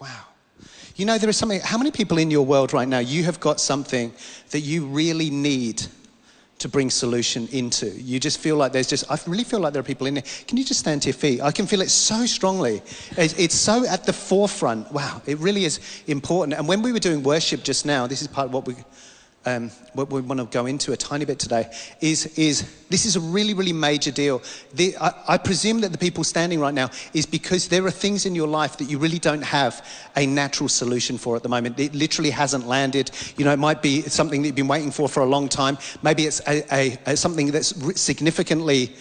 Wow. You know, there is something, how many people in your world right now, you have got something that you really need to bring solution into? You just feel like I really feel like there are people in there. Can you just stand to your feet? I can feel it so strongly. It's so at the forefront. Wow, it really is important. And when we were doing worship just now, this is part of what we want to go into a tiny bit today, is this is a really, really major deal. I presume that the people standing right now is because there are things in your life that you really don't have a natural solution for at the moment. It literally hasn't landed. You know, it might be something that you've been waiting for a long time. Maybe it's something that's significantly...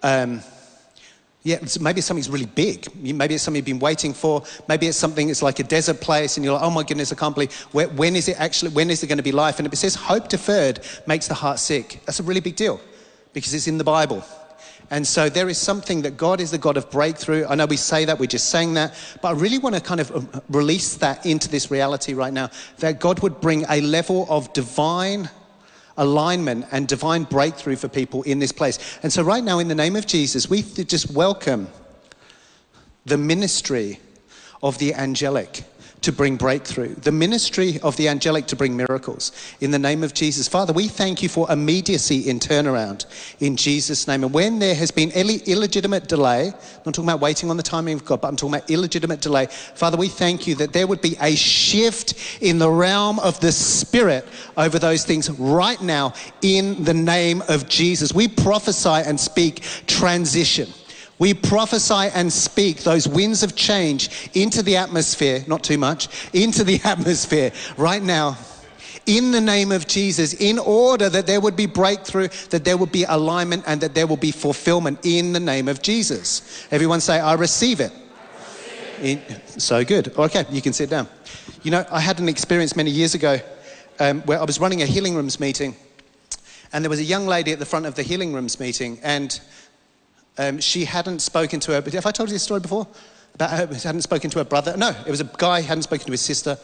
maybe it's something's really big. Maybe it's something you've been waiting for. Maybe it's something, it's like a desert place and you're like, oh my goodness, I can't believe, when is it going to be life? And it says hope deferred makes the heart sick. That's a really big deal because it's in the Bible. And so there is something that God is the God of breakthrough. I know we say that, we just sang that, but I really want to kind of release that into this reality right now, that God would bring a level of divine alignment and divine breakthrough for people in this place. And so right now, in the name of Jesus, we just welcome the ministry of the angelic to bring breakthrough, the ministry of the angelic to bring miracles. In the name of Jesus, Father, we thank you for immediacy in turnaround in Jesus' name. And when there has been illegitimate delay, I'm not talking about waiting on the timing of God, but I'm talking about illegitimate delay. Father, we thank you that there would be a shift in the realm of the Spirit over those things right now in the name of Jesus. We prophesy and speak transition. We prophesy and speak those winds of change into the atmosphere, not too much, into the atmosphere right now, in the name of Jesus, in order that there would be breakthrough, that there would be alignment, and that there will be fulfillment in the name of Jesus. Everyone say, I receive it. So good. Okay, you can sit down. You know, I had an experience many years ago where I was running a healing rooms meeting, and there was a young lady at the front of the healing rooms meeting, and she hadn't spoken to her. Have I told you this story before? About her hadn't spoken to her brother? No, it was a guy hadn't spoken to his sister,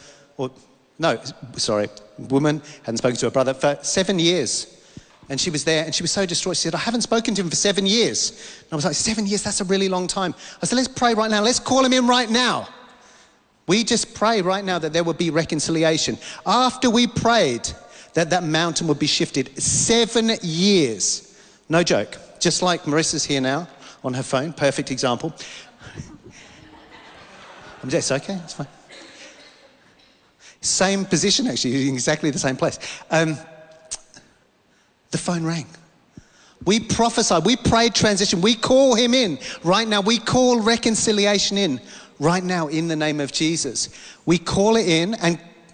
woman hadn't spoken to her brother for 7 years. And she was there and she was so distraught. She said, I haven't spoken to him for 7 years. And I was like, 7 years, that's a really long time. I said, let's pray right now. Let's call him in right now. We just pray right now that there would be reconciliation. After we prayed that mountain would be shifted, 7 years. No joke. Just like Marissa's here now on her phone, perfect example. It's okay, it's fine. Same position actually, in exactly the same place. The phone rang. We prophesied, we prayed transition, we call him in right now. We call reconciliation in right now in the name of Jesus. We call it in and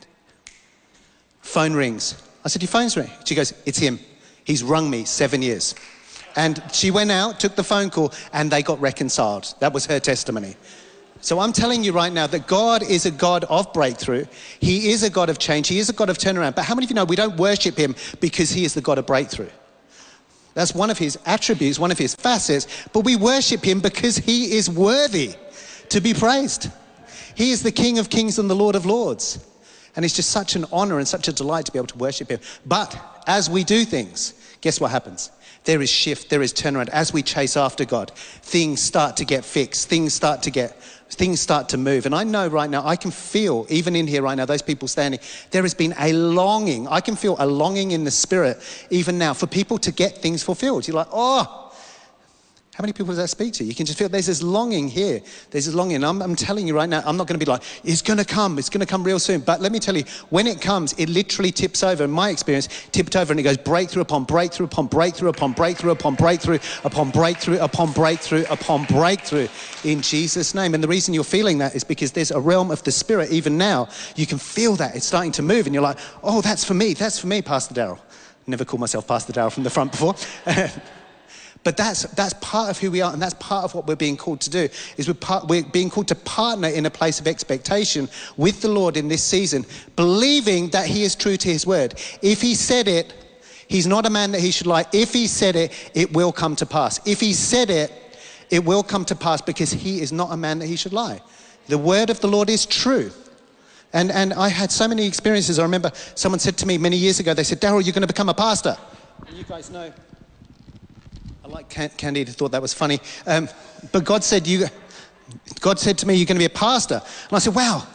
phone rings. I said, your phone's ringing. She goes, it's him. He's rung me 7 years. And she went out, took the phone call, and they got reconciled. That was her testimony. So I'm telling you right now that God is a God of breakthrough. He is a God of change. He is a God of turnaround. But how many of you know we don't worship him because he is the God of breakthrough? That's one of his attributes, one of his facets. But we worship him because he is worthy to be praised. He is the King of Kings and the Lord of Lords. And it's just such an honor and such a delight to be able to worship him. But as we do things, guess what happens? There is shift, there is turnaround. As we chase after God, things start to get fixed, things start to move. And I know right now, I can feel, even in here right now, those people standing, there has been a longing. I can feel a longing in the spirit, even now, for people to get things fulfilled. You're like, oh, how many people does that speak to? You can just feel there's this longing here. There's this longing. I'm telling you right now, I'm not going to be like, it's going to come real soon. But let me tell you, when it comes, it literally tips over. In my experience, tipped over and it goes breakthrough upon breakthrough upon breakthrough upon breakthrough upon breakthrough upon breakthrough upon breakthrough upon breakthrough in Jesus' name. And the reason you're feeling that is because there's a realm of the Spirit even now. You can feel that. It's starting to move and you're like, oh, that's for me, Pastor Darryl. Never called myself Pastor Darryl from the front before. But that's part of who we are, and that's part of what we're being called to do, is we're being called to partner in a place of expectation with the Lord in this season, believing that he is true to his word. If he said it, he's not a man that he should lie. If he said it, it will come to pass. If he said it, it will come to pass because he is not a man that he should lie. The word of the Lord is true. And I had so many experiences. I remember someone said to me many years ago, they said, Darryl, you're going to become a pastor. And you guys know, I like Candida thought that was funny. But God said to me, you're going to be a pastor. And I said, wow,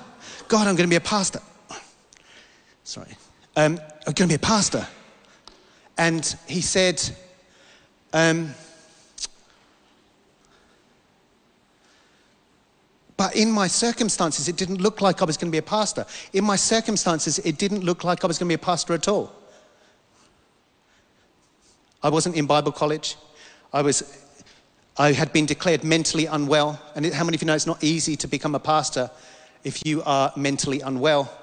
God, I'm going to be a pastor. Sorry. I'm going to be a pastor. And he said, but in my circumstances, it didn't look like I was going to be a pastor. In my circumstances, it didn't look like I was going to be a pastor at all. I wasn't in Bible college. I had been declared mentally unwell. And how many of you know it's not easy to become a pastor if you are mentally unwell?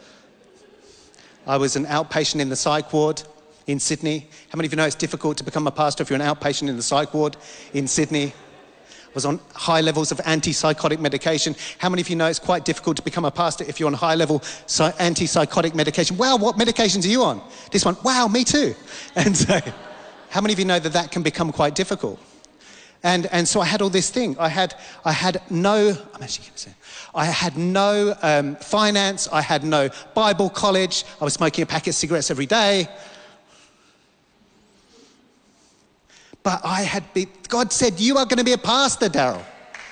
I was an outpatient in the psych ward in Sydney. How many of you know it's difficult to become a pastor if you're an outpatient in the psych ward in Sydney? Was on high levels of antipsychotic medication. How many of you know it's quite difficult to become a pastor if you're on high level antipsychotic medication? Wow, what medications are you on? This one, wow, me too. And so, how many of you know that that can become quite difficult? And so I had all this thing. I had no finance. I had no Bible college. I was smoking a packet of cigarettes every day. But God said, you are going to be a pastor, Daryl.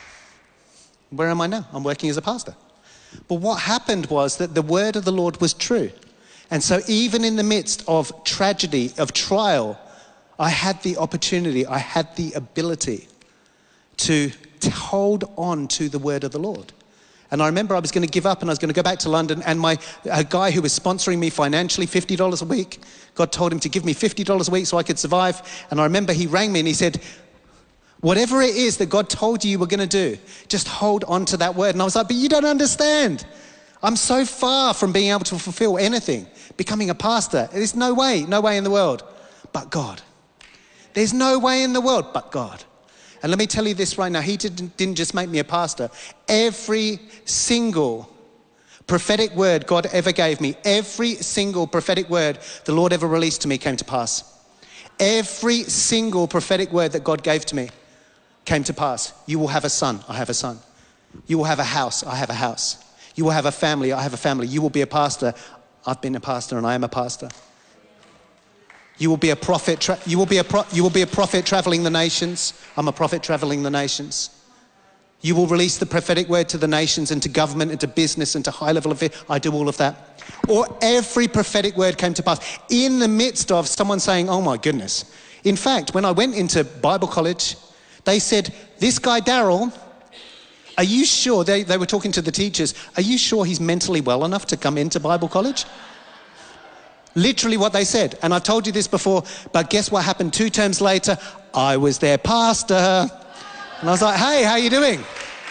Where am I now? I'm working as a pastor. But what happened was that the word of the Lord was true. And so even in the midst of tragedy, of trial, I had the opportunity, I had the ability to hold on to the word of the Lord. And I remember I was going to give up and I was going to go back to London, and a guy who was sponsoring me financially, $50 a week, God told him to give me $50 a week so I could survive. And I remember he rang me and he said, whatever it is that God told you were going to do, just hold on to that word. And I was like, but you don't understand. I'm so far from being able to fulfill anything, becoming a pastor. There's no way in the world but God. There's no way in the world but God. And let me tell you this right now, he didn't just make me a pastor. Every single prophetic word God ever gave me, every single prophetic word the Lord ever released to me came to pass. Every single prophetic word that God gave to me came to pass. You will have a son, I have a son. You will have a house, I have a house. You will have a family, I have a family. You will be a pastor, I've been a pastor and I am a pastor. You will be a prophet. You will be a prophet traveling the nations. I'm a prophet traveling the nations. You will release the prophetic word to the nations and to government and to business and to high level of it. I do all of that. Or every prophetic word came to pass in the midst of someone saying, "Oh my goodness." In fact, when I went into Bible college, they said, "This guy Daryl, are you sure?" They were talking to the teachers. "Are you sure he's mentally well enough to come into Bible college?" Literally what they said. And I've told you this before, but guess what happened 2 terms later? I was their pastor. And I was like, hey, how you doing?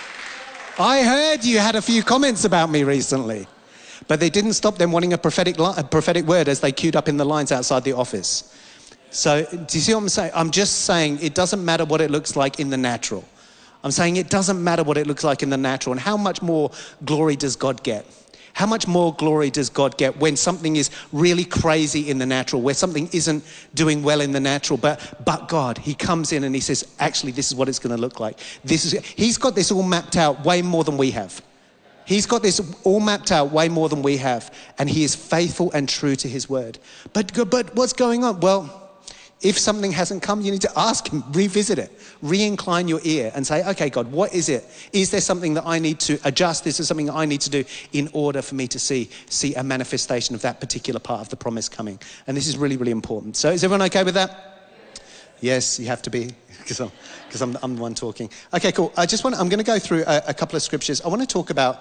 I heard you had a few comments about me recently. But they didn't stop them wanting a prophetic word as they queued up in the lines outside the office. So do you see what I'm saying? I'm just saying it doesn't matter what it looks like in the natural. I'm saying it doesn't matter what it looks like in the natural. And how much more glory does God get? How much more glory does God get when something is really crazy in the natural, where something isn't doing well in the natural, but God, he comes in and he says, actually, this is what it's going to look like. He's got this all mapped out way more than we have. He's got this all mapped out way more than we have, and he is faithful and true to his word. But what's going on? Well, if something hasn't come, you need to ask him, revisit it, re-incline your ear and say, okay, God, what is it? Is there something that I need to adjust? Is there something that I need to do in order for me to see a manifestation of that particular part of the promise coming? And this is really, really important. So is everyone okay with that? Yes, you have to be, because I'm the one talking. Okay, cool. I'm going to go through a couple of scriptures. I want to talk about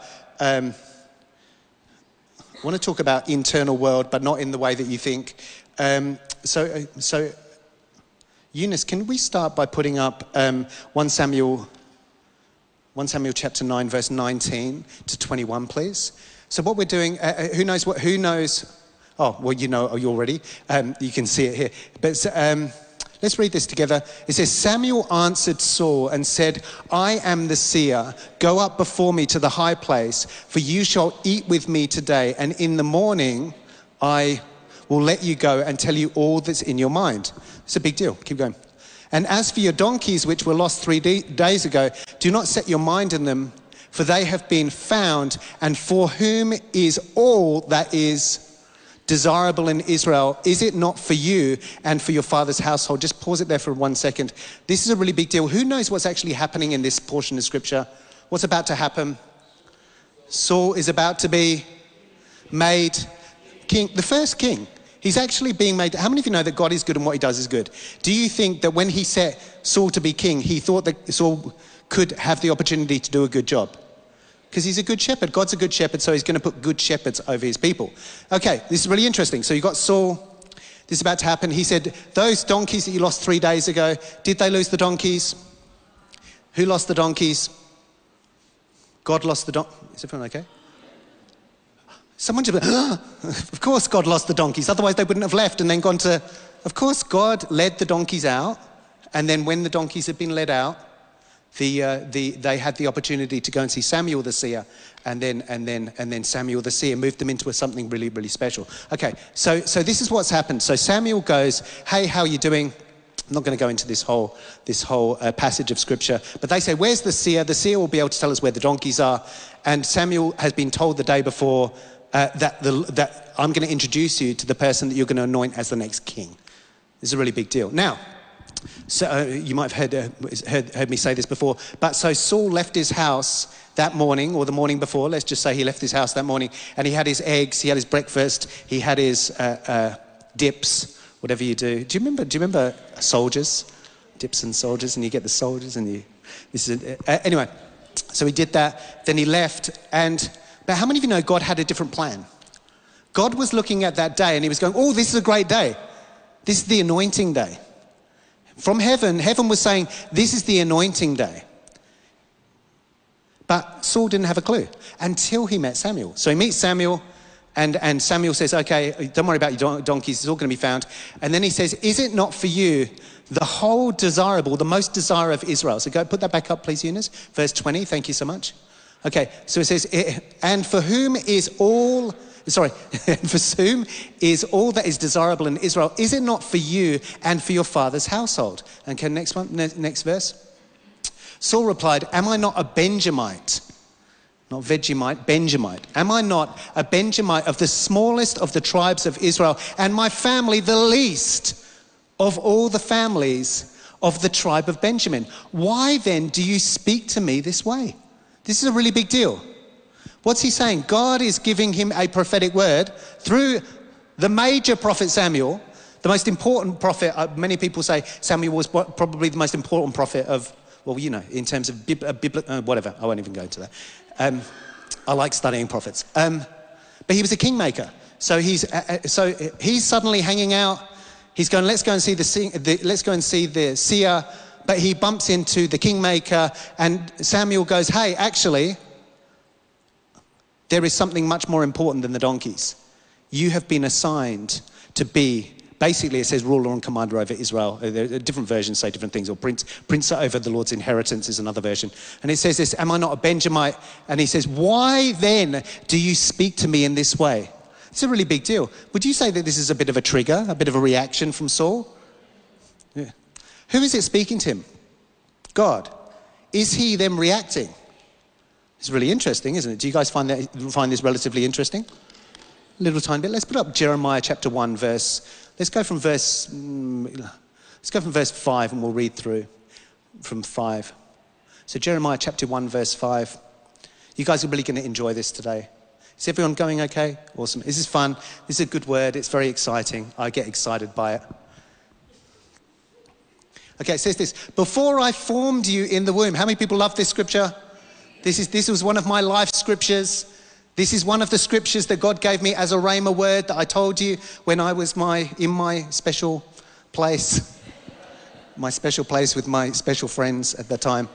internal world, but not in the way that you think. So Eunice, can we start by putting up 1 Samuel chapter 9, verse 19 to 21, please? So what we're doing, who knows? Oh, well, you know already. You can see it here. But let's read this together. It says, Samuel answered Saul and said, I am the seer. Go up before me to the high place, for you shall eat with me today, and in the morning I will let you go and tell you all that's in your mind. It's a big deal. Keep going. And as for your donkeys, which were lost 3 days ago, do not set your mind on them, for they have been found, and for whom is all that is desirable in Israel? Is it not for you and for your father's household? Just pause it there for 1 second. This is a really big deal. Who knows what's actually happening in this portion of scripture? What's about to happen? Saul is about to be made king, the first king. He's actually being made. How many of you know that God is good and what he does is good? Do you think that when he set Saul to be king, he thought that Saul could have the opportunity to do a good job? Because he's a good shepherd. God's a good shepherd, so he's going to put good shepherds over his people. Okay, this is really interesting. So you've got Saul. This is about to happen. He said, those donkeys that you lost 3 days ago, did they lose the donkeys? Who lost the donkeys? God lost the donkeys. Is everyone okay? Someone just, of course God lost the donkeys. Otherwise they wouldn't have left and then gone to, of course God led the donkeys out. And then when the donkeys had been led out, they had the opportunity to go and see Samuel the seer, and then Samuel the seer moved them into something really, really special. Okay, so this is what's happened. So Samuel goes, hey, how are you doing? I'm not going to go into this whole passage of scripture, but they say, where's the seer? The seer will be able to tell us where the donkeys are. And Samuel has been told the day before that I'm going to introduce you to the person that you're going to anoint as the next king. This is a really big deal. Now, so you might have heard me say this before, but so Saul left his house that morning, or the morning before, let's just say he left his house that morning, and he had his eggs, he had his breakfast, he had his dips, whatever you do. Do you remember soldiers? Dips and soldiers, and you get the soldiers, and anyway, so he did that, then he left, but how many of you know God had a different plan? God was looking at that day, and he was going, oh, this is a great day. This is the anointing day. From heaven was saying, this is the anointing day. But Saul didn't have a clue until he met Samuel. So he meets Samuel, and Samuel says, okay, don't worry about your donkeys, it's all going to be found. And then he says, is it not for you the most desire of Israel? So go put that back up, please, Eunice. Verse 20, thank you so much. Okay, so it says, and for whom is all that is desirable in Israel, is it not for you and for your father's household? Okay, next verse. Saul replied, am I not a Benjamite? Not Vegemite, Benjamite. Am I not a Benjamite of the smallest of the tribes of Israel, and my family the least of all the families of the tribe of Benjamin? Why then do you speak to me this way? This is a really big deal. What's he saying? God is giving him a prophetic word through the major prophet Samuel, the most important prophet. Many people say Samuel was probably the most important prophet of, well, you know, in terms of whatever. I won't even go into that. I like studying prophets. But he was a kingmaker. So he's suddenly hanging out. He's going, let's go and see the seer. But he bumps into the kingmaker, and Samuel goes, hey, actually, there is something much more important than the donkeys. You have been assigned to be, basically it says ruler and commander over Israel. Different versions say different things, or prince over the Lord's inheritance is another version. And it says this, am I not a Benjamite? And he says, why then do you speak to me in this way? It's a really big deal. Would you say that this is a bit of a trigger, a bit of a reaction from Saul? Yeah. Who is it speaking to him? God. Is he then reacting? It's really interesting, isn't it? Do you guys find this relatively interesting? A little tiny bit. Let's put up Jeremiah chapter 1 verse. Let's go from verse 5 and we'll read through from 5. So Jeremiah chapter 1 verse 5. You guys are really going to enjoy this today. Is everyone going okay? Awesome. This is fun. This is a good word. It's very exciting. I get excited by it. Okay, it says this. Before I formed you in the womb. How many people love this scripture? This was one of my life scriptures. This is one of the scriptures that God gave me as a rhema word that I told you when I was in my special place. My special place with my special friends at the time.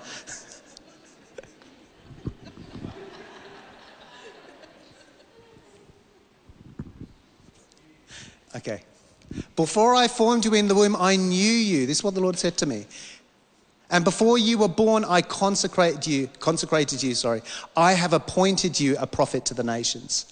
Okay. Before I formed you in the womb, I knew you. This is what the Lord said to me. And before you were born, I consecrated you. I have appointed you a prophet to the nations.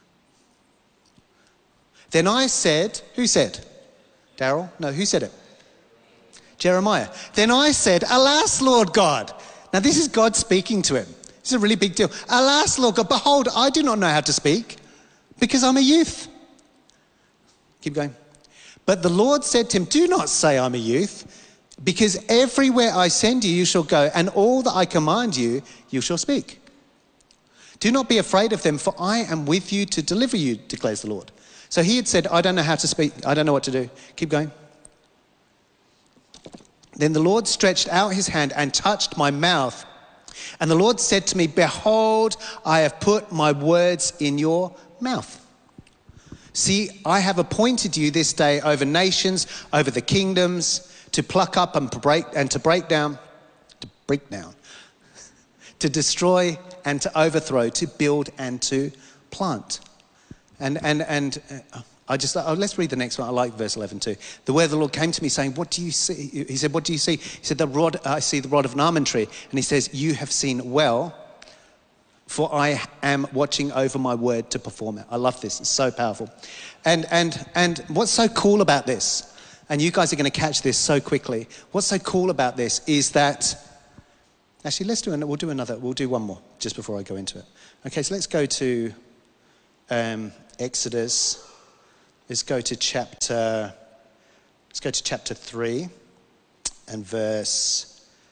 Then I said, who said? Daryl? No, who said it? Jeremiah. Then I said, alas, Lord God. Now this is God speaking to him. This is a really big deal. Alas, Lord God, behold, I do not know how to speak because I'm a youth. Keep going. But the Lord said to him, do not say I'm a youth, because everywhere I send you, you shall go, and all that I command you, you shall speak. Do not be afraid of them, for I am with you to deliver you, declares the Lord. So he had said, I don't know how to speak. I don't know what to do. Keep going. Then the Lord stretched out his hand and touched my mouth. And the Lord said to me, behold, I have put my words in your mouth. See, I have appointed you this day over nations, over the kingdoms, to pluck up and to break down, to destroy and to overthrow, to build and to plant. Let's read the next one. I like verse 11 too. The word of the Lord came to me saying, what do you see? He said, what do you see? He said, I see the rod of an almond tree. And he says, you have seen well, for I am watching over my word to perform it. I love this. It's so powerful. And what's so cool about this, and you guys are going to catch this so quickly. What's so cool about this is that, actually, we'll do one more just before I go into it. Okay, so let's go to Exodus. Let's go to chapter 3 and verse.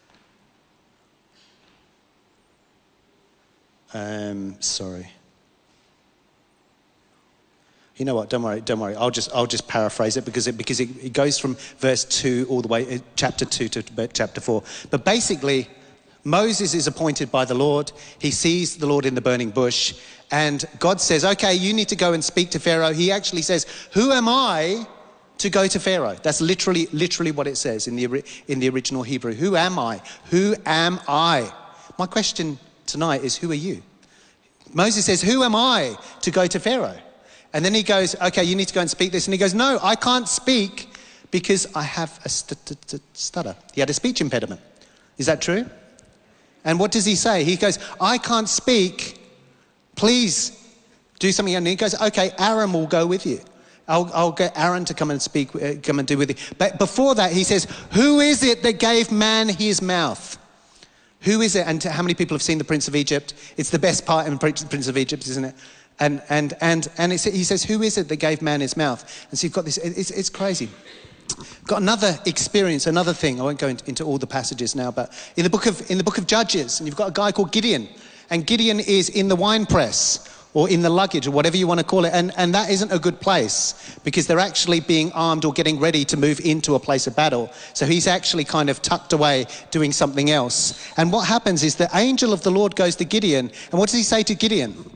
You know what? Don't worry. I'll just paraphrase it because it goes from verse 2 all the way, chapter 2 to chapter 4. But basically, Moses is appointed by the Lord. He sees the Lord in the burning bush, and God says, okay, you need to go and speak to Pharaoh. He actually says, who am I to go to Pharaoh? That's literally what it says in the original Hebrew. Who am I? Who am I? My question tonight is, who are you? Moses says, who am I to go to Pharaoh? And then he goes, okay, you need to go and speak this. And he goes, no, I can't speak because I have a stutter. He had a speech impediment. Is that true? And what does he say? He goes, I can't speak. Please do something. And he goes, okay, Aaron will go with you. I'll get Aaron to come and speak, come and do with you. But before that, he says, who is it that gave man his mouth? Who is it? And how many people have seen The Prince of Egypt? It's the best part in Prince of Egypt, isn't it? And he says, who is it that gave man his mouth? And so you've got this, it's crazy. Got another experience, another thing. I won't go into all the passages now, but in the book of Judges, and you've got a guy called Gideon. And Gideon is in the wine press, or in the luggage, or whatever you want to call it. And that isn't a good place, because they're actually being armed or getting ready to move into a place of battle. So he's actually kind of tucked away doing something else. And what happens is the angel of the Lord goes to Gideon. And what does he say to Gideon?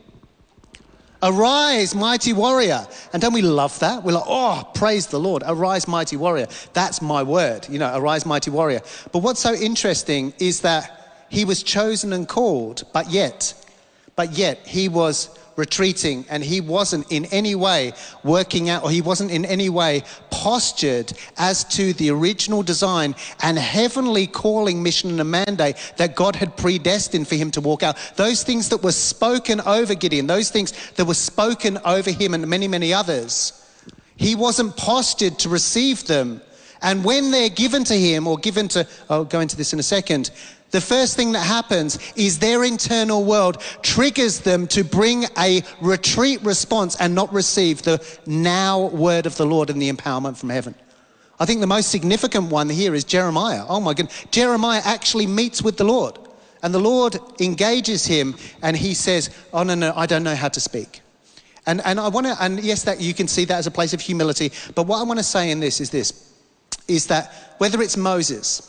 Arise, mighty warrior. And don't we love that? We're like, oh, praise the Lord. Arise, mighty warrior. That's my word, arise, mighty warrior. But what's so interesting is that he was chosen and called, but yet he was retreating, and he wasn't in any way working out, or he wasn't in any way postured as to the original design and heavenly calling, mission and mandate that God had predestined for him to walk out. Those things that were spoken over Gideon, those things that were spoken over him and many, many others, he wasn't postured to receive them. And when they're given to him, or given to, I'll go into this in a second, the first thing that happens is their internal world triggers them to bring a retreat response and not receive the now word of the Lord and the empowerment from heaven. I think the most significant one here is Jeremiah. Oh my goodness. Jeremiah actually meets with the Lord, and the Lord engages him, and he says, oh no, I don't know how to speak. And yes, that you can see that as a place of humility. But what I want to say in this is that whether it's Moses,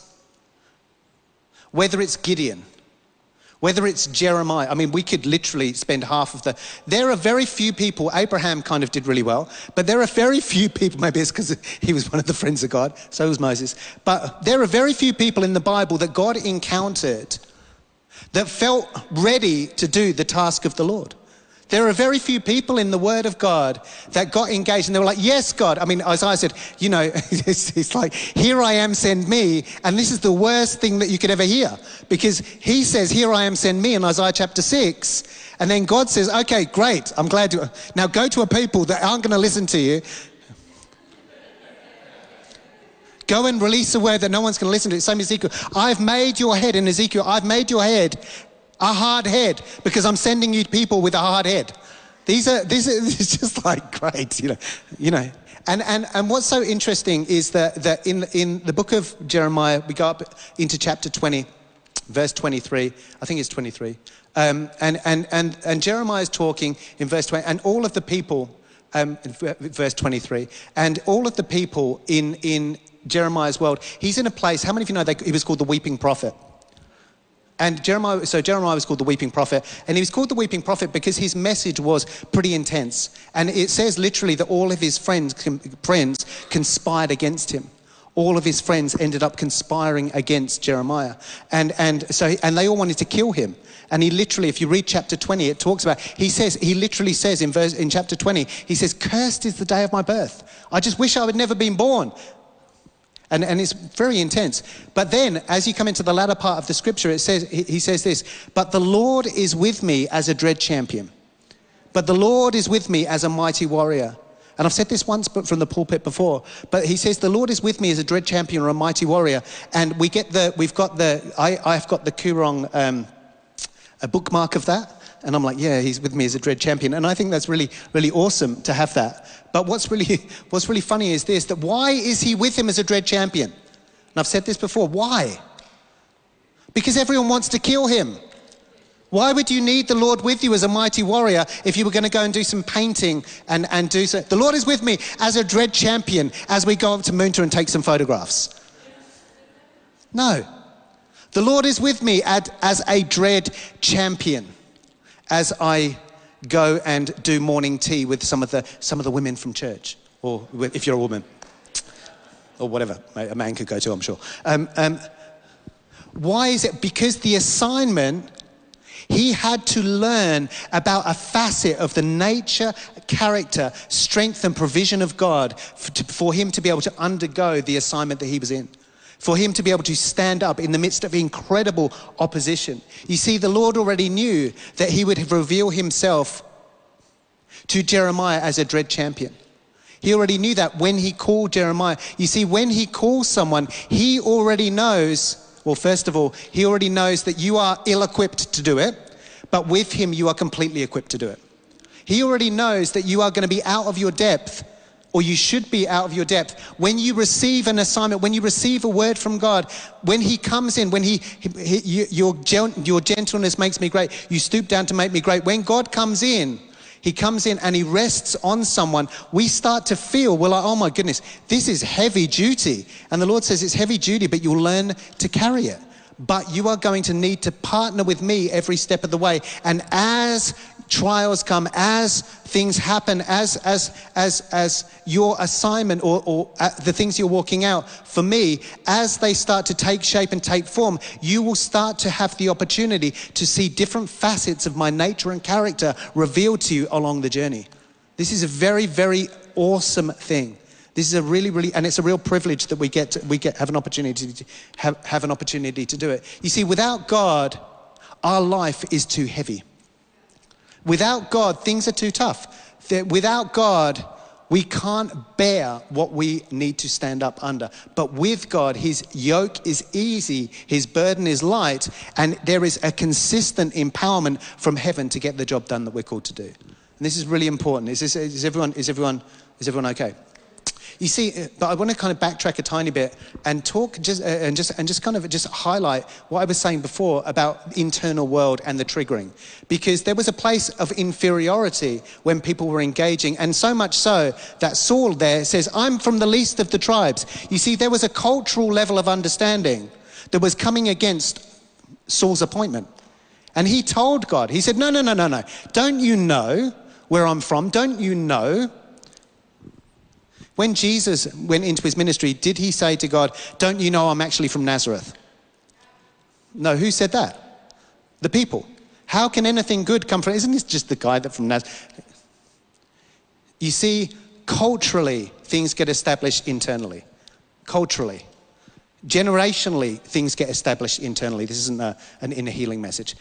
whether it's Gideon, whether it's Jeremiah, I mean, we could literally spend there are very few people. Abraham kind of did really well, but there are very few people, maybe it's because he was one of the friends of God, so was Moses, but there are very few people in the Bible that God encountered that felt ready to do the task of the Lord. There are very few people in the Word of God that got engaged and they were like, yes, God. I mean, Isaiah said, it's like, here I am, send me. And this is the worst thing that you could ever hear, because he says, here I am, send me in Isaiah chapter 6. And then God says, okay, great. I'm glad to. Now go to a people that aren't going to listen to you. Go and release a word that no one's going to listen to. Same as Ezekiel. I've made your head, in Ezekiel, I've made your head a hard head, because I'm sending you people with a hard head. These are it's just like great, And what's so interesting is that in the book of Jeremiah, we go up into chapter 20, verse 23. I think it's 23. And Jeremiah is talking in verse 20, and all of the people, verse 23, and all of the people in Jeremiah's world, he's in a place, how many of you know he was called the weeping prophet? And Jeremiah was called the weeping prophet, and he was called the weeping prophet because his message was pretty intense. And it says literally that all of his friends conspired against him. All of his friends ended up conspiring against Jeremiah. And they all wanted to kill him. And he literally, if you read chapter 20, it talks about, he literally says in chapter 20, he says, "Cursed is the day of my birth. I just wish I had never been born." And it's very intense. But then, as you come into the latter part of the scripture, he says this, "But the Lord is with me as a dread champion. But the Lord is with me as a mighty warrior." And I've said this once but from the pulpit before, but he says, "The Lord is with me as a dread champion or a mighty warrior." And I've got the Kurong a bookmark of that. And I'm like, yeah, he's with me as a dread champion. And I think that's really, really awesome to have that. But what's really funny is this, that why is he with him as a dread champion? And I've said this before, why? Because everyone wants to kill him. Why would you need the Lord with you as a mighty warrior if you were going to go and do some painting and do so? The Lord is with me as a dread champion as we go up to Moonta and take some photographs. No. The Lord is with me as a dread champion as I go and do morning tea with some of the women from church, or if you're a woman, or whatever, a man could go to, I'm sure. Why is it? Because the assignment, he had to learn about a facet of the nature, character, strength and provision of God for him to be able to undergo the assignment that he was in. For him to be able to stand up in the midst of incredible opposition. You see, the Lord already knew that he would reveal himself to Jeremiah as a dread champion. He already knew that when he called Jeremiah. You see, when he calls someone, he already knows, well, first of all, he already knows that you are ill-equipped to do it, but with him you are completely equipped to do it. He already knows that you are going to be out of your depth, or you should be out of your depth. When you receive an assignment, when you receive a word from God, when he comes in, when your gentleness makes me great, you stoop down to make me great. When God comes in, he comes in and he rests on someone, we start to feel, we're like, oh my goodness, this is heavy duty. And the Lord says it's heavy duty, but you'll learn to carry it. But you are going to need to partner with me every step of the way. And as trials come, as things happen, as your assignment or the things you're walking out, for me, as they start to take shape and take form, you will start to have the opportunity to see different facets of my nature and character revealed to you along the journey. This is a very, very awesome thing. This is a really, and it's a real privilege that we have an opportunity to do it. You see, without God, our life is too heavy. Without God, things are too tough. Without God, we can't bear what we need to stand up under. But with God, his yoke is easy, his burden is light, and there is a consistent empowerment from heaven to get the job done that we're called to do. And this is really important. Is everyone okay? You see, but I want to kind of backtrack a tiny bit and talk just highlight what I was saying before about internal world and the triggering. Because there was a place of inferiority when people were engaging, and so much so that Saul there says, I'm from the least of the tribes. You see, there was a cultural level of understanding that was coming against Saul's appointment. And he told God, he said, no. Don't you know where I'm from? Don't you know? When Jesus went into his ministry, did he say to God, don't you know I'm actually from Nazareth? No, who said that? The people. How can anything good come from, isn't this just the guy that from Nazareth? You see, culturally, things get established internally. Culturally. Generationally, things get established internally. This isn't an inner healing message.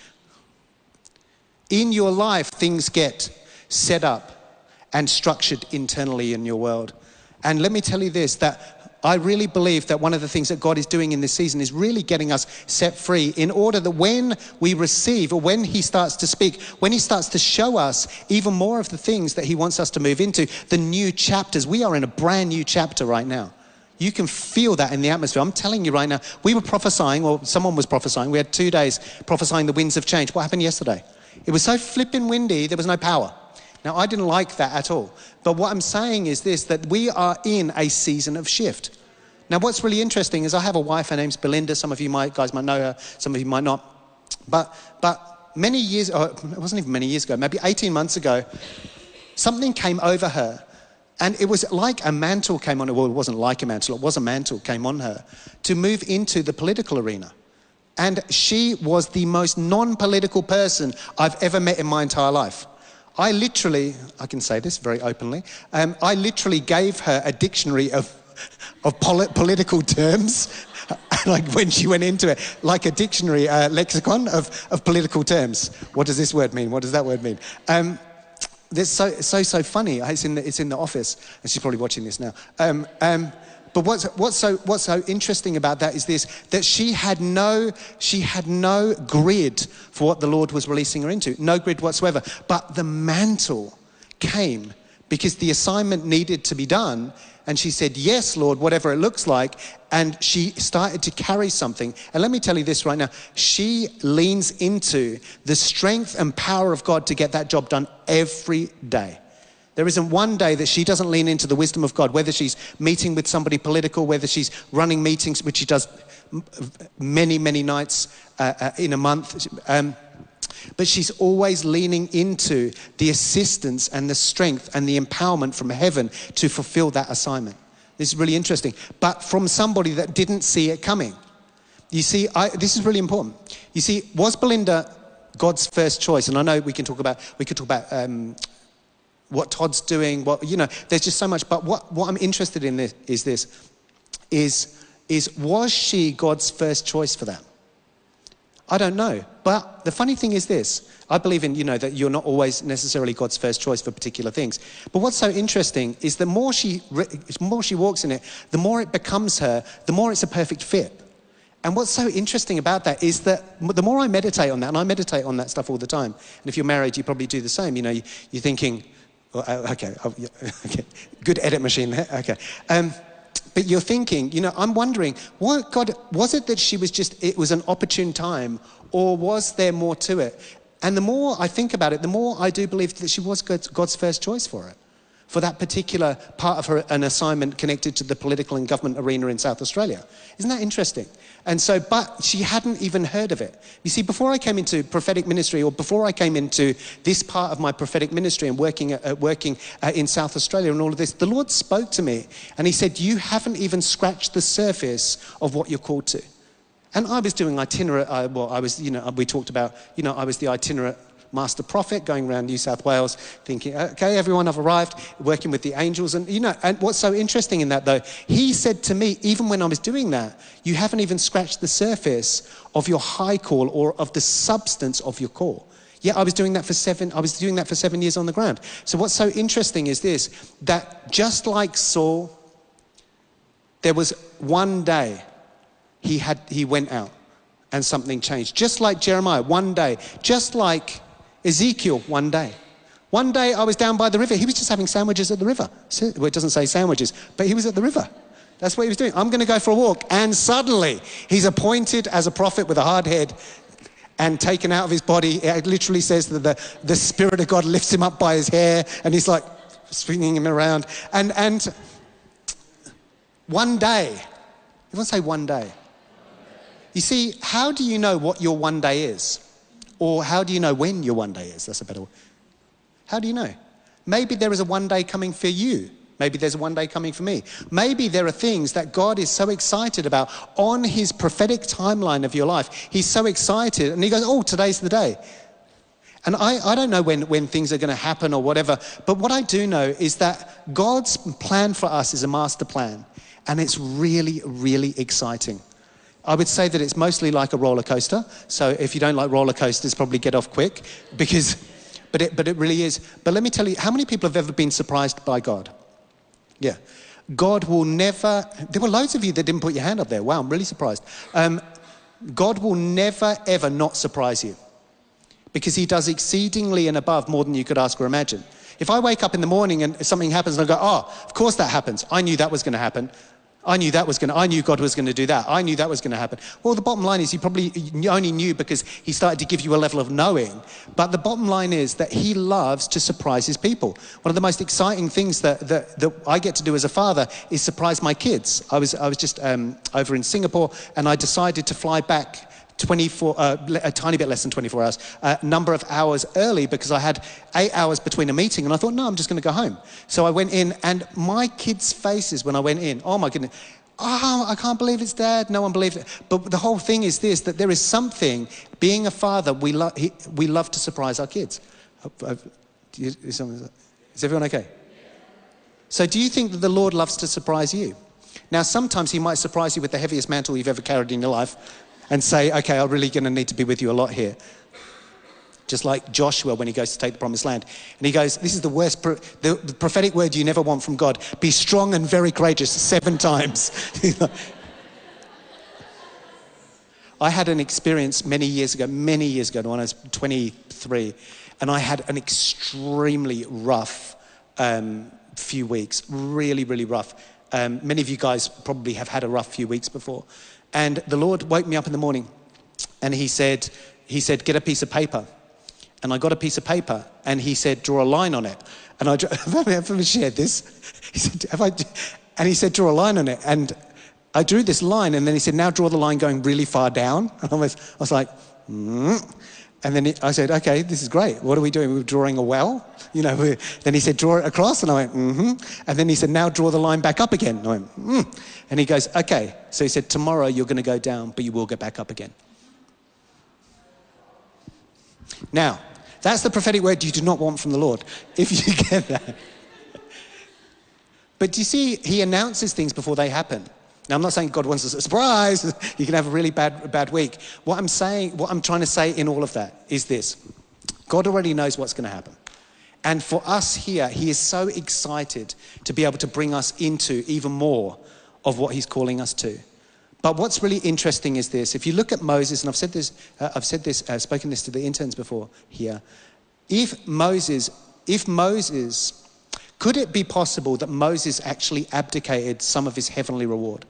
In your life, things get set up and structured internally in your world. And let me tell you this, that I really believe that one of the things that God is doing in this season is really getting us set free in order that when we receive, or when he starts to speak, when he starts to show us even more of the things that he wants us to move into, the new chapters. We are in a brand new chapter right now. You can feel that in the atmosphere. I'm telling you right now, we were prophesying, or someone was prophesying. We had 2 days prophesying the winds of change. What happened yesterday? It was so flipping windy, there was no power. Now, I didn't like that at all. But what I'm saying is this, that we are in a season of shift. Now, what's really interesting is I have a wife, her name's Belinda. Some of you guys might know her, some of you might not. But many years, it wasn't even many years ago, maybe 18 months ago, something came over her. And it was like a mantle came on her. Well, it wasn't like a mantle, it was a mantle came on her to move into the political arena. And she was the most non-political person I've ever met in my entire life. I can say this very openly, I literally gave her a dictionary of political terms, like when she went into it, like a dictionary lexicon of political terms. What does this word mean? What does that word mean? It's so funny. It's in the office, and she's probably watching this now. But what's so interesting about that is this: that she had no grid for what the Lord was releasing her into, no grid whatsoever. But the mantle came because the assignment needed to be done, and she said, "Yes, Lord, whatever it looks like." And she started to carry something. And let me tell you this right now: she leans into the strength and power of God to get that job done every day. There isn't one day that she doesn't lean into the wisdom of God, whether she's meeting with somebody political, whether she's running meetings, which she does many, many nights in a month. But she's always leaning into the assistance and the strength and the empowerment from heaven to fulfill that assignment. This is really interesting. But from somebody that didn't see it coming. You see, this is really important. You see, was Belinda God's first choice? And I know we could talk about what Todd's doing, there's just so much. But what I'm interested in is was she God's first choice for that? I don't know. But the funny thing is this: I believe in, that you're not always necessarily God's first choice for particular things. But what's so interesting is the more she walks in it, the more it becomes her, the more it's a perfect fit. And what's so interesting about that is that the more I meditate on that, and I meditate on that stuff all the time, and if you're married, you probably do the same. You're thinking, okay, good edit machine there, okay. But you're thinking, I'm wondering, what God, was it that it was an opportune time, or was there more to it? And the more I think about it, the more I do believe that she was God's first choice for it, for that particular part of an assignment connected to the political and government arena in South Australia. Isn't that interesting? And so, but she hadn't even heard of it. You see, before I came into prophetic ministry, or before I came into this part of my prophetic ministry and working in South Australia and all of this, the Lord spoke to me and he said, "You haven't even scratched the surface of what you're called to." And I was doing itinerant, we talked about, I was the itinerant master prophet going around New South Wales thinking, okay, everyone, I've arrived, working with the angels. And, and what's so interesting in that though, he said to me, even when I was doing that, you haven't even scratched the surface of your high call or of the substance of your call. Yeah, I was doing that for 7 years on the ground. So what's so interesting is this, that just like Saul, there was one day he went out and something changed. Just like Jeremiah, one day. Just like Ezekiel, one day. One day I was down by the river. He was just having sandwiches at the river. Well, it doesn't say sandwiches, but he was at the river. That's what he was doing. I'm going to go for a walk. And suddenly he's appointed as a prophet with a hard head and taken out of his body. It literally says that the Spirit of God lifts him up by his hair and he's like swinging him around. And one day, you want to say one day? You see, how do you know what your one day is? Or how do you know when your one day is? That's a better word. How do you know? Maybe there is a one day coming for you. Maybe there's a one day coming for me. Maybe there are things that God is so excited about on his prophetic timeline of your life. He's so excited and he goes, oh, today's the day. And I don't know when things are going to happen or whatever, but what I do know is that God's plan for us is a master plan, and it's really, really exciting. I would say that it's mostly like a roller coaster. So if you don't like roller coasters, probably get off quick, but it really is. But let me tell you, how many people have ever been surprised by God? Yeah. God will never, there were loads of you that didn't put your hand up there. Wow, I'm really surprised. God will never, ever not surprise you, because he does exceedingly and above more than you could ask or imagine. If I wake up in the morning and something happens and I go, oh, of course that happens. I knew that was going to happen. I knew God was going to do that. I knew that was going to happen. Well, the bottom line is he probably only knew because he started to give you a level of knowing. But the bottom line is that he loves to surprise his people. One of the most exciting things that I get to do as a father is surprise my kids. I was just over in Singapore, and I decided to fly back a tiny bit less than 24 hours, a number of hours early because I had 8 hours between a meeting, and I thought, no, I'm just going to go home. So I went in, and my kids' faces when I went in, oh my goodness, oh, I can't believe it's Dad. No one believed it. But the whole thing is this, that there is something, being a father, we love to surprise our kids. Is everyone okay? So do you think that the Lord loves to surprise you? Now, sometimes he might surprise you with the heaviest mantle you've ever carried in your life, and say, okay, I'm really going to need to be with you a lot here. Just like Joshua when he goes to take the promised land. And he goes, this is the worst, the prophetic word you never want from God. Be strong and very courageous 7 times. I had an experience many years ago when I was 23, and I had an extremely rough few weeks, really, really rough. Many of you guys probably have had a rough few weeks before. And the Lord woke me up in the morning, and he said, get a piece of paper. And I got a piece of paper, and he said, draw a line on it. And I've ever shared this. He said, and he said, draw a line on it. And I drew this line, and then he said, now draw the line going really far down. And I was like, And then I said, okay, this is great. What are we doing? We're drawing a well? Then he said, draw it across. And I went, And then he said, now draw the line back up again. And I went, And he goes, okay. So he said, tomorrow you're going to go down, but you will get back up again. Now, that's the prophetic word you do not want from the Lord, if you get that. But do you see, he announces things before they happen. Now, I'm not saying God wants us a surprise. You can have a really bad week. What I'm trying to say in all of that is this. God already knows what's going to happen. And for us here, he is so excited to be able to bring us into even more of what he's calling us to. But what's really interesting is this. If you look at Moses, and I've spoken this to the interns before here. If Moses, could it be possible that Moses actually abdicated some of his heavenly reward?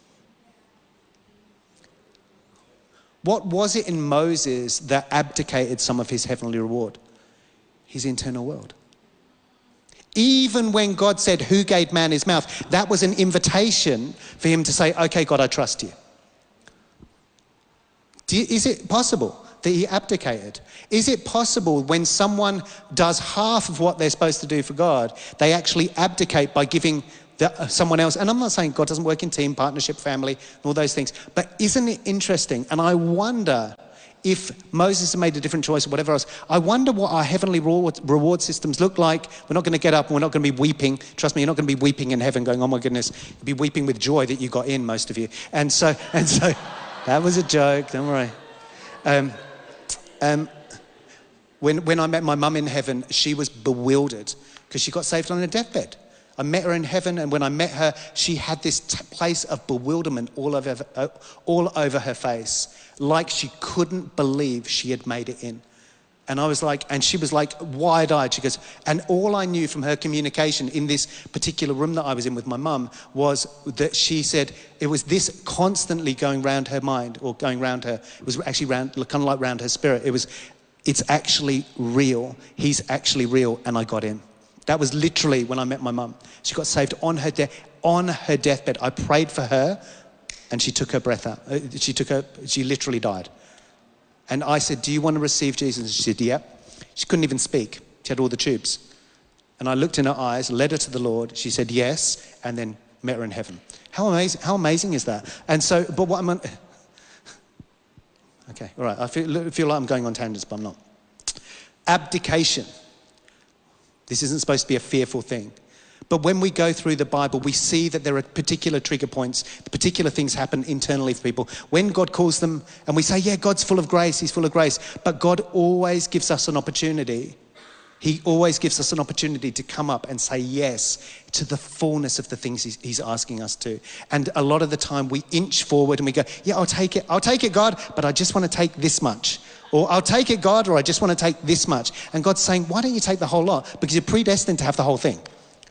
What was it in Moses that abdicated some of his heavenly reward? His internal world. Even when God said, who gave man his mouth? That was an invitation for him to say, okay, God, I trust you. Is it possible that he abdicated? Is it possible when someone does half of what they're supposed to do for God, they actually abdicate by giving someone else? And I'm not saying God doesn't work in team, partnership, family, and all those things. But isn't it interesting? And I wonder if Moses had made a different choice or whatever else, I wonder what our heavenly reward systems look like. We're not going to get up and we're not going to be weeping. Trust me, you're not going to be weeping in heaven going, oh my goodness. You'll be weeping with joy that you got in, most of you. And so that was a joke, don't worry. When I met my mum in heaven, she was bewildered because she got saved on her deathbed. I met her in heaven, and when I met her, she had this place of bewilderment all over her face, like she couldn't believe she had made it in. And I was like, and she was like wide-eyed. She goes, and all I knew from her communication in this particular room that I was in with my mum was that she said it was this constantly going round her mind, or going round her. It was actually kind of like round her spirit. It's actually real. He's actually real, and I got in. That was literally when I met my mum. She got saved on her deathbed. I prayed for her, and she took her breath out. She literally died. And I said, do you want to receive Jesus? And she said, yeah. She couldn't even speak. She had all the tubes. And I looked in her eyes, led her to the Lord. She said yes, and then met her in heaven. How amazing is that? And so, but what I'm... Okay, all right. I feel like I'm going on tangents, but I'm not. Abdication. This isn't supposed to be a fearful thing. But when we go through the Bible, we see that there are particular trigger points, particular things happen internally for people. When God calls them, and we say, yeah, God's full of grace, he's full of grace. But God always gives us an opportunity. He always gives us an opportunity to come up and say yes to the fullness of the things he's asking us to. And a lot of the time we inch forward and we go, yeah, I'll take it, God, but I just want to take this much. Or I'll take it, God, or I just want to take this much. And God's saying, why don't you take the whole lot? Because you're predestined to have the whole thing.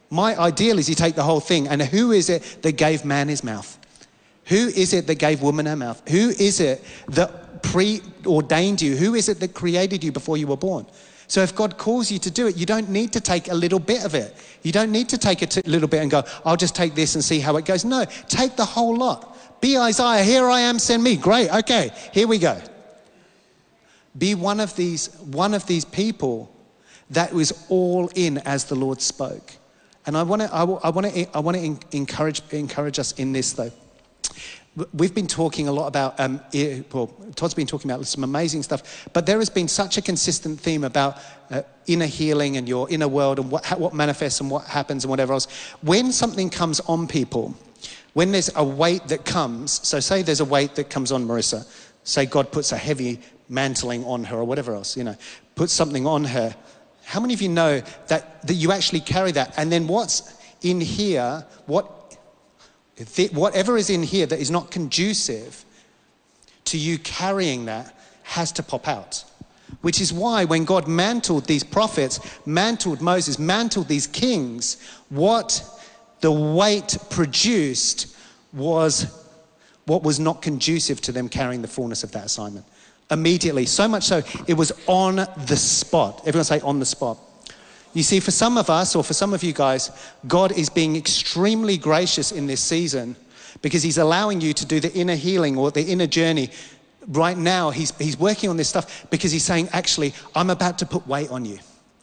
My ideal is you take the whole thing, and who is it that gave man his mouth? Who is it that gave woman her mouth? Who is it that preordained you? Who is it that created you before you were born? So if God calls you to do it, you don't need to take a little bit of it. You don't need to take a little bit and go, I'll just take this and see how it goes. No, take the whole lot. Be Isaiah, here I am, send me. Great, okay, here we go. Be one of these people that was all in as the Lord spoke. And I want to encourage us in this though. We've been talking a lot about, Todd's been talking about some amazing stuff, but there has been such a consistent theme about inner healing and your inner world and what manifests and what happens and whatever else. When something comes on people, when there's a weight that comes, so say there's a weight that comes on Marissa, say God puts a heavy mantling on her or whatever else, puts something on her. How many of you know that you actually carry that? And then what's in here, whatever is in here that is not conducive to you carrying that has to pop out. Which is why when God mantled these prophets, mantled Moses, mantled these kings, what the weight produced was what was not conducive to them carrying the fullness of that assignment. Immediately, so much so, it was on the spot. Everyone say on the spot. You see, for some of us, or for some of you guys, God is being extremely gracious in this season because he's allowing you to do the inner healing or the inner journey. Right now, he's working on this stuff because he's saying, actually, I'm about to put weight on you.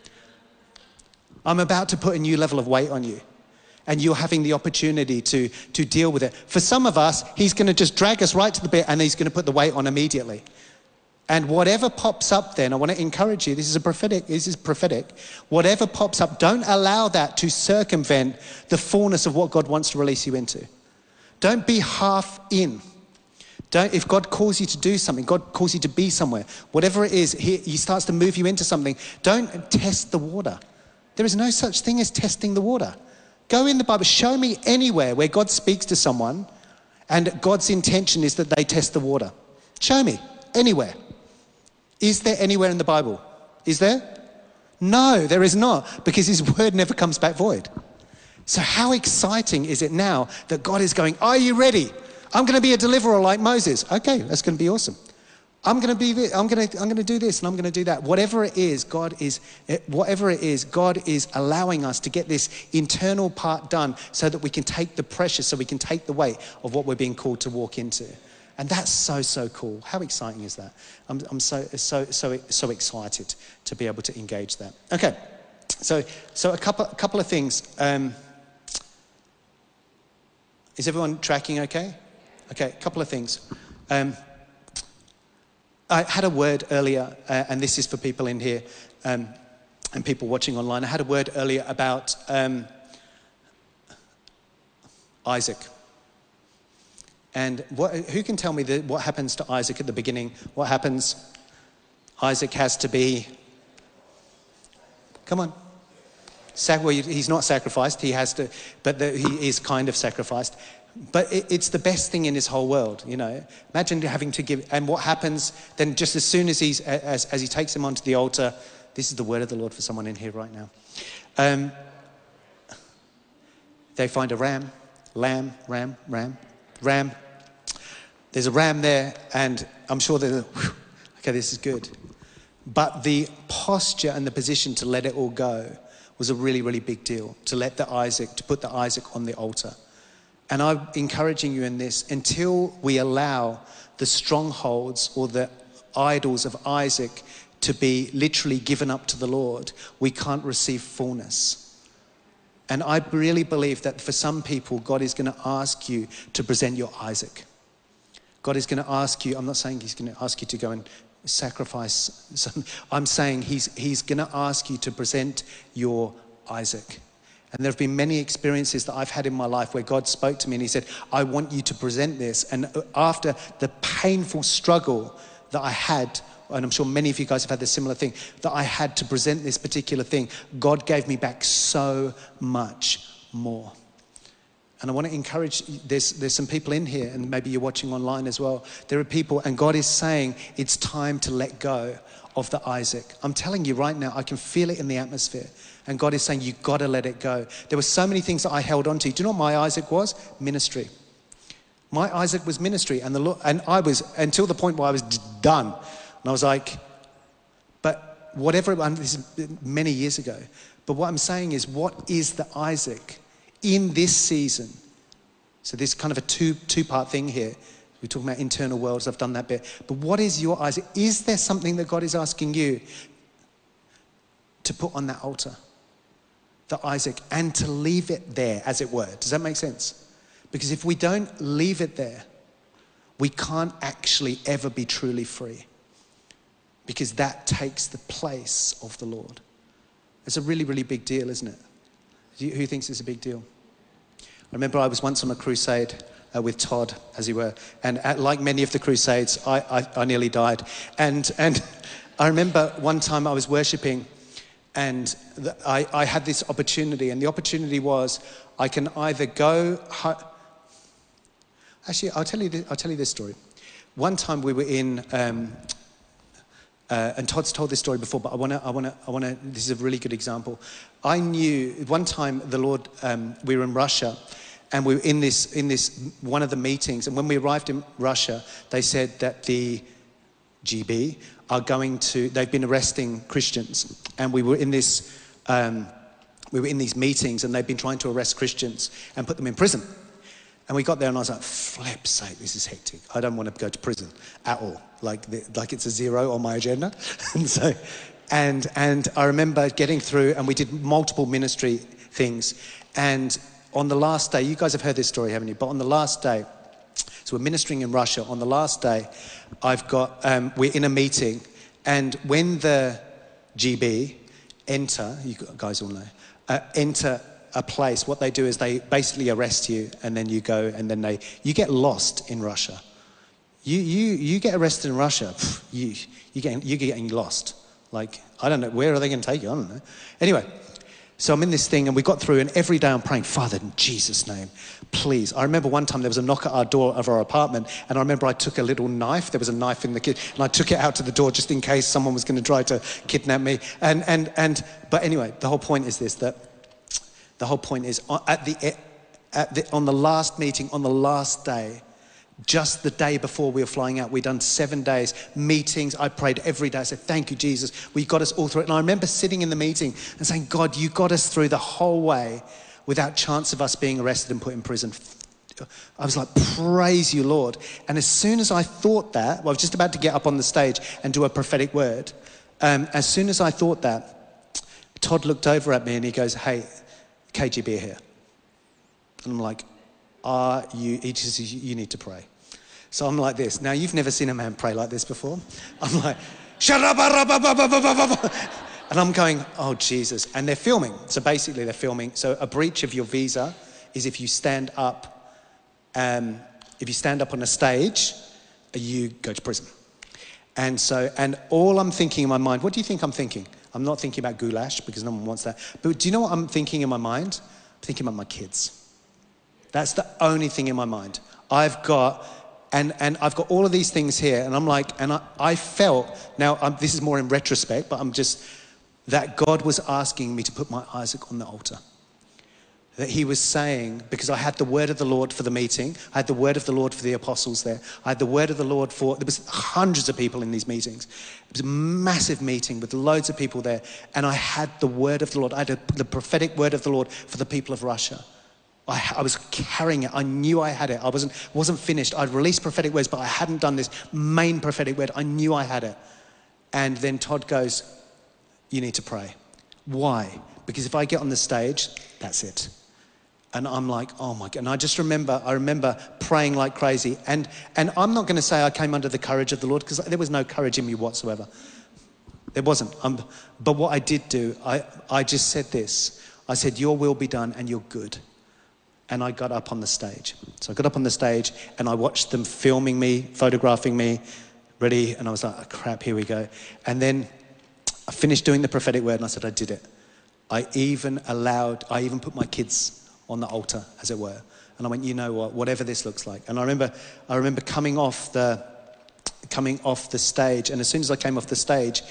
I'm about to put a new level of weight on you. And you're having the opportunity to deal with it. For some of us, he's going to just drag us right to the bit and he's going to put the weight on immediately. And whatever pops up then, I want to encourage you, this is prophetic. Whatever pops up, don't allow that to circumvent the fullness of what God wants to release you into. Don't be half in. If God calls you to do something, God calls you to be somewhere, whatever it is, he starts to move you into something, don't test the water. There is no such thing as testing the water. Go in the Bible, show me anywhere where God speaks to someone and God's intention is that they test the water. Show me, anywhere. Is there anywhere in the Bible? Is there? No, there is not, because his word never comes back void. So how exciting is it now that God is going, are you ready? I'm going to be a deliverer like Moses. Okay, that's going to be awesome. I'm going to be this, I'm going to do this and I'm going to do that. Whatever it is, God is allowing us to get this internal part done so that we can take the pressure, so we can take the weight of what we're being called to walk into. And that's so cool. How exciting is that? I'm so excited to be able to engage that. Okay, so a couple of things. Is everyone tracking okay? Okay, a couple of things. I had a word earlier, and this is for people in here and people watching online. I had a word earlier about Isaac. And who can tell me what happens to Isaac at the beginning? What happens? Isaac has to be, come on. Well, he's not sacrificed, he has to, but he is kind of sacrificed. But it's the best thing in this whole world, Imagine having to give, and what happens then just as soon as as he takes him onto the altar, this is the word of the Lord for someone in here right now. They find a ram. There's a ram there, and I'm sure okay, this is good. But the posture and the position to let it all go was a really, really big deal, to put the Isaac on the altar. And I'm encouraging you in this, until we allow the strongholds or the idols of Isaac to be literally given up to the Lord, we can't receive fullness. And I really believe that for some people, God is going to ask you to present your Isaac. God is going to ask you, I'm not saying he's going to ask you to go and sacrifice some, I'm saying he's going to ask you to present your Isaac. And there have been many experiences that I've had in my life where God spoke to me and he said, I want you to present this. And after the painful struggle that I had, and I'm sure many of you guys have had this similar thing, that I had to present this particular thing, God gave me back so much more. And I want to encourage, there's some people in here, and maybe you're watching online as well. There are people, and God is saying it's time to let go of the Isaac. I'm telling you right now, I can feel it in the atmosphere. And God is saying, you've got to let it go. There were so many things that I held on to. Do you know what my Isaac was? Ministry. My Isaac was ministry. And I was, until the point where I was done. And I was like, but whatever, this is many years ago. But what I'm saying is, what is the Isaac in this season? So this kind of a two-part thing here. We're talking about internal worlds. I've done that bit. But what is your Isaac? Is there something that God is asking you to put on that altar? The Isaac, and to leave it there, as it were. Does that make sense? Because if we don't leave it there, we can't actually ever be truly free. Because that takes the place of the Lord. It's a really, really big deal, isn't it? Who thinks it's a big deal? I remember I was once on a crusade with Todd, as he were, and like many of the crusades, I nearly died. And I remember one time I was worshipping, and I had this opportunity, and the opportunity was I can either go. Actually, I'll tell you this story. One time we were in, and Todd's told this story before, but I want to. This is a really good example. I knew one time the Lord. We were in Russia. And we were in this one of the meetings, and when we arrived in Russia, they said that the GB are they've been arresting Christians, and we were in these meetings, and they've been trying to arrest Christians and put them in prison. And we got there, and I was like, flip's sake, this is hectic. I don't want to go to prison at all. Like it's a zero on my agenda. and I remember getting through, and we did multiple ministry things, and on the last day, you guys have heard this story, haven't you? But on the last day, so we're ministering in Russia. On the last day, we're in a meeting, and when the GB enter, you guys all know, enter a place, what they do is they basically arrest you, and then you go, and then you get lost in Russia. You get arrested in Russia, you're getting lost. Like, I don't know, where are they going to take you? I don't know. Anyway. So I'm in this thing, and we got through, and every day I'm praying, Father, in Jesus' name, please. I remember one time there was a knock at our door of our apartment, and I remember I took a little knife. There was a knife in the kitchen, and I took it out to the door just in case someone was going to try to kidnap me. But anyway, the whole point is this: on the last meeting, on the last day, just the day before we were flying out, we'd done 7 days, meetings. I prayed every day. I said, thank you, Jesus. We got us all through it. And I remember sitting in the meeting and saying, God, you got us through the whole way without chance of us being arrested and put in prison. I was like, praise you, Lord. And as soon as I thought that, I was just about to get up on the stage and do a prophetic word. As soon as I thought that, Todd looked over at me and he goes, hey, KGB are here. And I'm like, he just says, you need to pray. So I'm like this. Now, you've never seen a man pray like this before. I'm like, shut up. And I'm going, oh, Jesus. And they're filming. So basically they're filming. So a breach of your visa is if you stand up, on a stage, you go to prison. And all I'm thinking in my mind, what do you think I'm thinking? I'm not thinking about goulash because no one wants that. But do you know what I'm thinking in my mind? I'm thinking about my kids. That's the only thing in my mind. I've got all of these things here, and I'm like, and I felt, now this is more in retrospect, but that God was asking me to put my Isaac on the altar. That he was saying, because I had the word of the Lord for the meeting, I had the word of the Lord for the apostles there, I had the word of the Lord there was hundreds of people in these meetings. It was a massive meeting with loads of people there, and I had the word of the Lord. I had the prophetic word of the Lord for the people of Russia. I was carrying it. I knew I had it. I wasn't finished. I'd released prophetic words, but I hadn't done this main prophetic word. I knew I had it. And then Todd goes, you need to pray. Why? Because if I get on the stage, that's it. And I'm like, oh my God. And I remember praying like crazy. And I'm not going to say I came under the courage of the Lord, because there was no courage in me whatsoever. There wasn't. But what I did do, I just said this. I said, your will be done and you're good. And I got up on the stage. So I got up on the stage and I watched them filming me, photographing me, ready. And I was like, oh, crap, here we go. And then I finished doing the prophetic word and I said, I did it. I even put my kids on the altar, as it were. And I went, you know what, whatever this looks like. And I remember coming off the stage. And as soon as I came off the stage,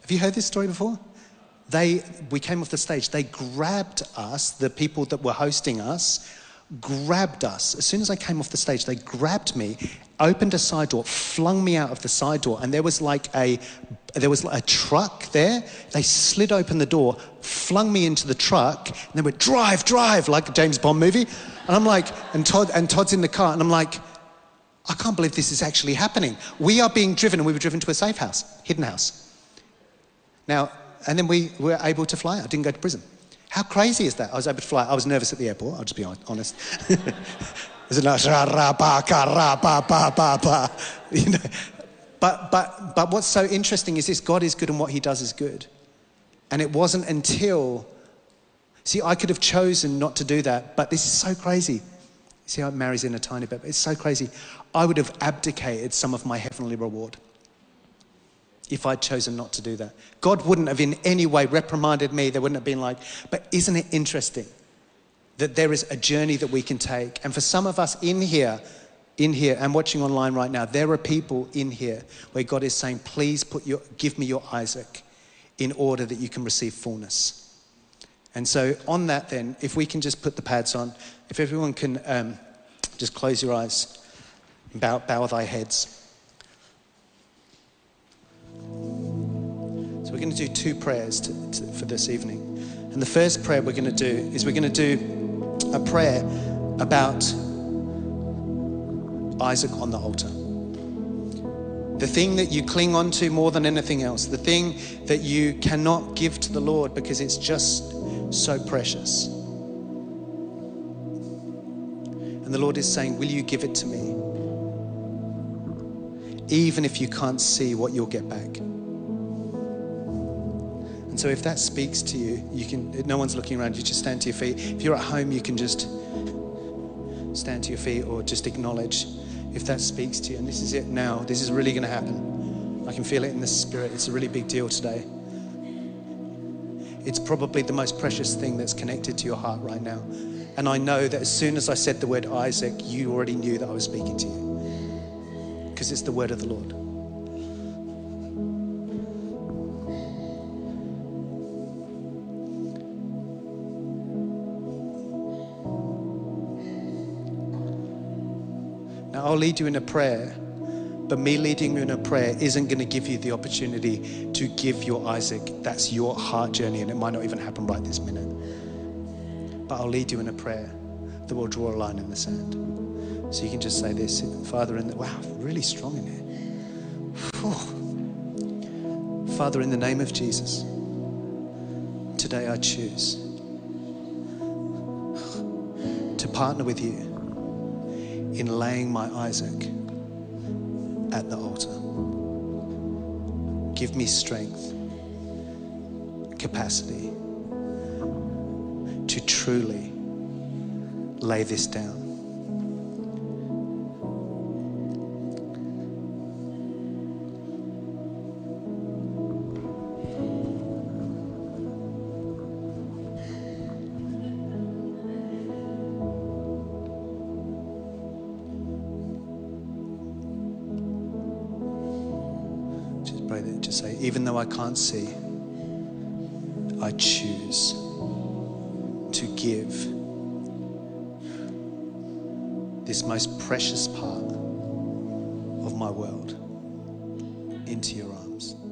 Have you heard this story before? We came off the stage. They grabbed us, the people that were hosting us, grabbed us. As soon as I came off the stage, they grabbed me, opened a side door, flung me out of the side door, and there was like a truck there. They slid open the door, flung me into the truck, and they went, drive, drive, like a James Bond movie. And I'm like, and Todd's in the car, and I'm like, I can't believe this is actually happening. We are being driven, and we were driven to a safe house, hidden house. Now, and then we were able to fly. I didn't go to prison. How crazy is that? I was able to fly. I was nervous at the airport, I'll just be honest. Is it like, you know? But what's so interesting is this: God is good and what he does is good. And it wasn't until, see, I could have chosen not to do that, but this is so crazy. See how it marries in a tiny bit? It's so crazy. I would have abdicated some of my heavenly reward if I'd chosen not to do that. God wouldn't have in any way reprimanded me. There wouldn't have been like, but isn't it interesting that there is a journey that we can take? And for some of us in here and watching online right now, there are people in here where God is saying, please give me your Isaac in order that you can receive fullness. And so on that then, if we can just put the pads on, if everyone can just close your eyes and bow thy heads. So we're going to do two prayers for this evening. And the first prayer we're going to do is we're going to do a prayer about Isaac on the altar. The thing that you cling on to more than anything else. The thing that you cannot give to the Lord because it's just so precious. And the Lord is saying, will you give it to me? Even if you can't see what you'll get back. And so if that speaks to you, you can, no one's looking around, you just stand to your feet. If you're at home, you can just stand to your feet or just acknowledge if that speaks to you. And this is it now. This is really going to happen. I can feel it in the spirit. It's a really big deal today. It's probably the most precious thing that's connected to your heart right now. And I know that as soon as I said the word Isaac, you already knew that I was speaking to you. Because it's the word of the Lord. Now, I'll lead you in a prayer, but me leading you in a prayer isn't going to give you the opportunity to give your Isaac. That's your heart journey, and it might not even happen right this minute. But I'll lead you in a prayer that will draw a line in the sand. So you can just say this, Father, wow, really strong in here. Whew. Father, in the name of Jesus, today I choose to partner with you in laying my Isaac at the altar. Give me strength, capacity to truly lay this down. Just say, even though I can't see, I choose to give this most precious part of my world into your arms.